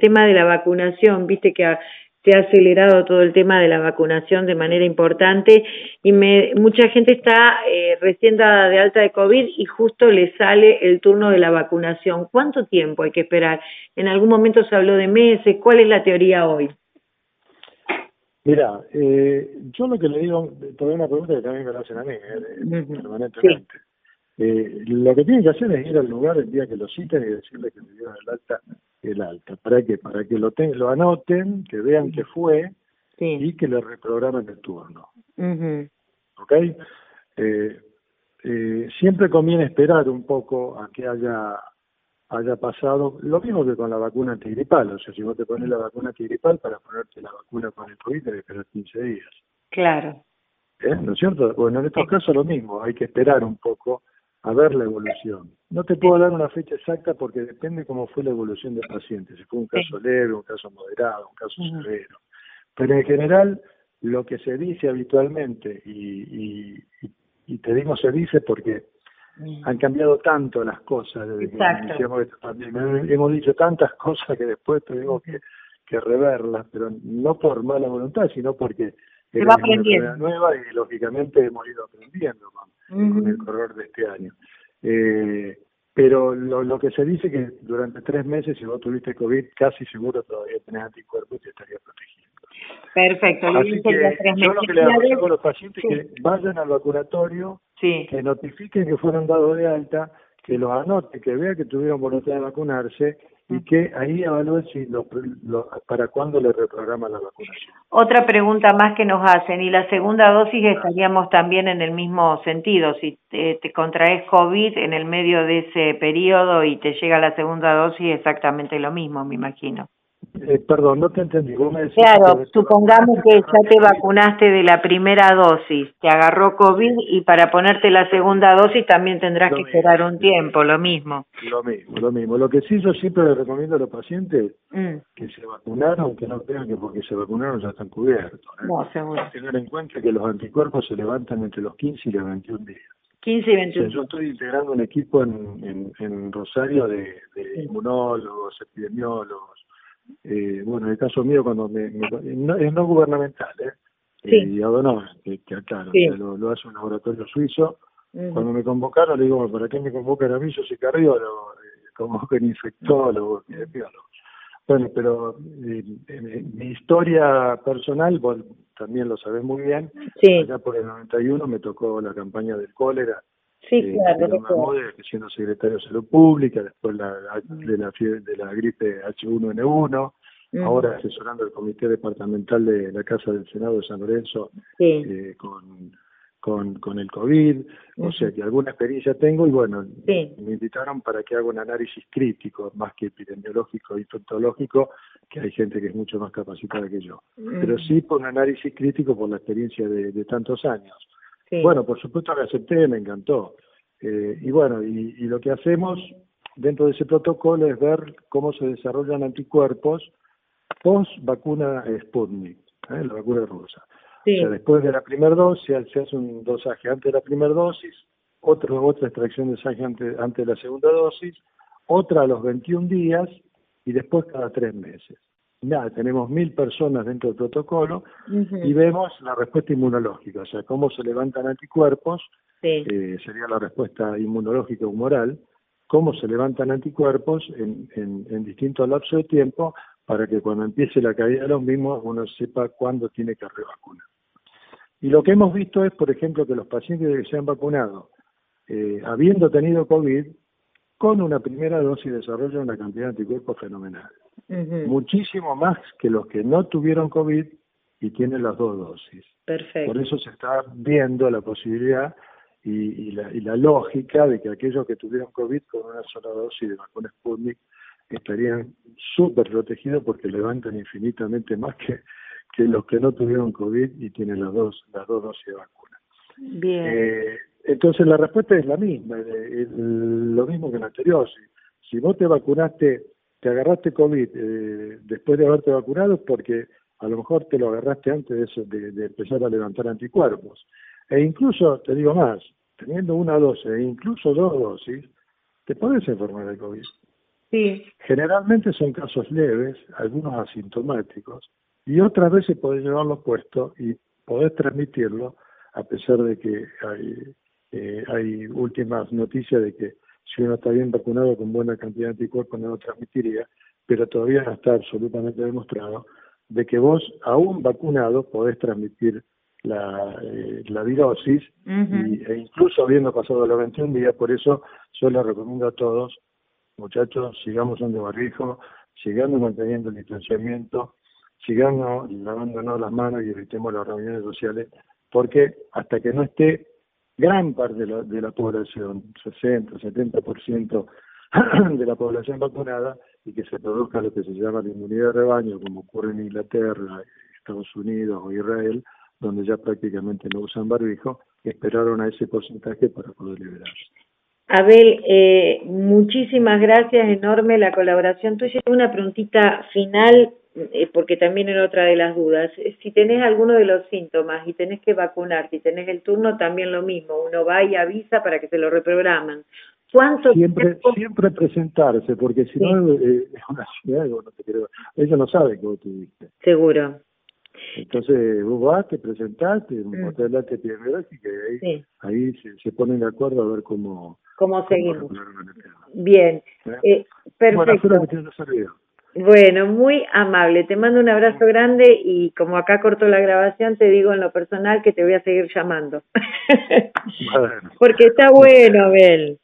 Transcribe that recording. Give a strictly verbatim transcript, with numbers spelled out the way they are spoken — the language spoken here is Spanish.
tema de la vacunación, viste que ha, se ha acelerado todo el tema de la vacunación de manera importante y me, mucha gente está eh, recién dada de alta de COVID y justo le sale el turno de la vacunación. ¿Cuánto tiempo hay que esperar? En algún momento se habló de meses. ¿Cuál es la teoría hoy? Mira, eh, yo lo que le digo, todavía una pregunta que también me la hacen a mí, eh, Uh-huh. permanentemente. Sí. Eh, lo que tienen que hacer es ir al lugar el día que lo citen y decirle que le dieron el alta, el alta. ¿Para qué? Para que lo, ten, lo anoten, que vean que fue Sí. y que le reprogramen el turno. Uh-huh. ¿Ok? Eh, eh, siempre conviene esperar un poco a que haya haya pasado, lo mismo que con la vacuna antigripal, o sea, si vos te pones la vacuna antigripal, para ponerte la vacuna con el COVID tenés que esperar quince días. Claro. ¿Eh? ¿No es cierto? Bueno, en estos Sí. casos lo mismo, hay que esperar un poco a ver la evolución. No te puedo dar una fecha exacta porque depende cómo fue la evolución del paciente, si fue un caso leve, un caso moderado, un caso Uh-huh. severo. Pero en general, lo que se dice habitualmente, y, y, y, y te digo se dice porque han cambiado tanto las cosas desde que Exacto. iniciamos esta pandemia. Hemos dicho tantas cosas que después tuvimos que, que reverlas, pero no por mala voluntad, sino porque Se era va una enfermedad aprendiendo. nueva y lógicamente hemos ido aprendiendo con, Uh-huh. con el correr de este año. Eh, pero lo, lo que se dice que durante tres meses, si vos tuviste COVID, casi seguro todavía tenés anticuerpos y te estaría protegiendo. Perfecto. Así que yo lo que le aconsejo a los pacientes es sí. que vayan al vacunatorio, sí. que notifiquen que fueron dados de alta, que los anoten, que vean que tuvieron voluntad de vacunarse y que ahí evalúen si lo, lo, para cuándo le reprograman la vacunación. Otra pregunta más que nos hacen, y la segunda dosis estaríamos también en el mismo sentido, si te, te contraes COVID en el medio de ese periodo y te llega la segunda dosis, exactamente lo mismo, me imagino. Eh, perdón, no te entendí. ¿Vos me decís Claro, que te supongamos vacunaste, que te ya te agarraste COVID? vacunaste de la primera dosis, te agarró COVID Sí, y para ponerte la segunda dosis también tendrás lo que mismo, esperar un tiempo, lo mismo. lo mismo, lo mismo. Lo que sí yo siempre le recomiendo a los pacientes Mm. que se vacunaron, que no crean que porque se vacunaron ya están cubiertos. ¿eh? No, seguro. Tener en cuenta que los anticuerpos se levantan entre los quince y los veintiún días. quince y O sea, veintiuno. yo estoy integrando un equipo en, en, en Rosario de, de inmunólogos, epidemiólogos. Eh, bueno, en el caso mío, cuando me, me no, es no gubernamental, ¿eh? Sí. Eh, y Adonor, que, que aclaro, Sí. o sea, lo, lo hace un laboratorio suizo. Uh-huh. Cuando me convocaron, le digo, ¿para qué me convocan a mí? Yo soy cardiólogo, eh, convocan infectólogos, epidemiólogos. Bueno, pero eh, eh, mi historia personal, vos también lo sabés muy bien, Sí. allá por el noventa y uno me tocó la campaña del cólera, Sí, eh, claro, Miguel Bermúdez, siendo secretario de Salud Pública, después la, de, la, de la gripe H uno N uno, uh-huh. Ahora asesorando el Comité Departamental de la Casa del Senado de San Lorenzo sí. eh, con, con, con el COVID, uh-huh. O sea que alguna experiencia tengo y bueno, sí. Me invitaron para que haga un análisis crítico, más que epidemiológico y infectológico, que hay gente que es mucho más capacitada que yo, uh-huh. Pero sí por un análisis crítico por la experiencia de, de tantos años. Sí. Bueno, por supuesto que acepté, me encantó. Eh, y bueno, y, y lo que hacemos dentro de ese protocolo es ver cómo se desarrollan anticuerpos post vacuna Sputnik, ¿eh? La vacuna rusa. Sí. O sea, después de la primera dosis, se hace un dosaje antes de la primera dosis, otra, otra extracción de sangre antes, antes de la segunda dosis, otra a los veintiún días y después cada tres meses. Nada, tenemos mil personas dentro del protocolo uh-huh. Y vemos la respuesta inmunológica, o sea, cómo se levantan anticuerpos, sí. eh, sería la respuesta inmunológica humoral, cómo se levantan anticuerpos en, en, en distintos lapsos de tiempo para que cuando empiece la caída de los mismos uno sepa cuándo tiene que revacunar. Y lo que hemos visto es, por ejemplo, que los pacientes que se han vacunado, eh, habiendo tenido COVID, con una primera dosis desarrollan una cantidad de anticuerpos fenomenal. Uh-huh. Muchísimo más que los que no tuvieron COVID y tienen las dos dosis. Perfecto. Por eso se está viendo la posibilidad y, y, la, y la lógica de que aquellos que tuvieron COVID con una sola dosis de vacuna Sputnik estarían súper protegidos porque levantan infinitamente más que, que los que no tuvieron COVID y tienen las dos, las dos dosis de vacuna. Bien. Eh, entonces la respuesta es la misma, es, es lo mismo que la anterior. Si, si vos te vacunaste, te agarraste COVID eh, después de haberte vacunado, porque a lo mejor te lo agarraste antes de, eso, de, de empezar a levantar anticuerpos. E incluso, te digo más, teniendo una dosis e incluso dos dosis, te podés enfermar de COVID. Sí. Generalmente son casos leves, algunos asintomáticos, y otras veces podés llevarlo puesto y podés transmitirlo, a pesar de que hay, eh, hay últimas noticias de que si uno está bien vacunado con buena cantidad de anticuerpos no lo transmitiría, pero todavía no está absolutamente demostrado de que vos, aún vacunado, podés transmitir la, eh, la virosis, uh-huh. y, e incluso habiendo pasado los veintiún días. Por eso yo les recomiendo a todos, muchachos, sigamos usando barbijo, sigamos manteniendo el distanciamiento, sigamos lavándonos las manos y evitemos las reuniones sociales, porque hasta que no esté gran parte de la, de la población, sesenta, setenta por ciento de la población vacunada, y que se produzca lo que se llama la inmunidad de rebaño, como ocurre en Inglaterra, Estados Unidos o Israel, donde ya prácticamente no usan barbijo, esperaron a ese porcentaje para poder liberarse. Abel, eh, muchísimas gracias, enorme la colaboración tuya. Una preguntita final, eh, porque también era otra de las dudas. Si tenés alguno de los síntomas y tenés que vacunarte y tenés el turno, también lo mismo, uno va y avisa para que se lo reprograman. ¿Cuánto siempre tiempo? Siempre presentarse, porque si sí. no eh, es una ciudad, no te creo. Ellos no saben que vos tuviste. Seguro. Entonces vos vas, te presentás, te mm. te hablas epidemiológica y ahí, sí. ahí se, se ponen de acuerdo a ver cómo... ¿Cómo seguimos? Bien, ¿Eh? Eh, perfecto. Bueno, que te bueno, muy amable. Te mando un abrazo grande y como acá cortó la grabación, te digo en lo personal que te voy a seguir llamando. Bueno. Porque está bueno, Abel.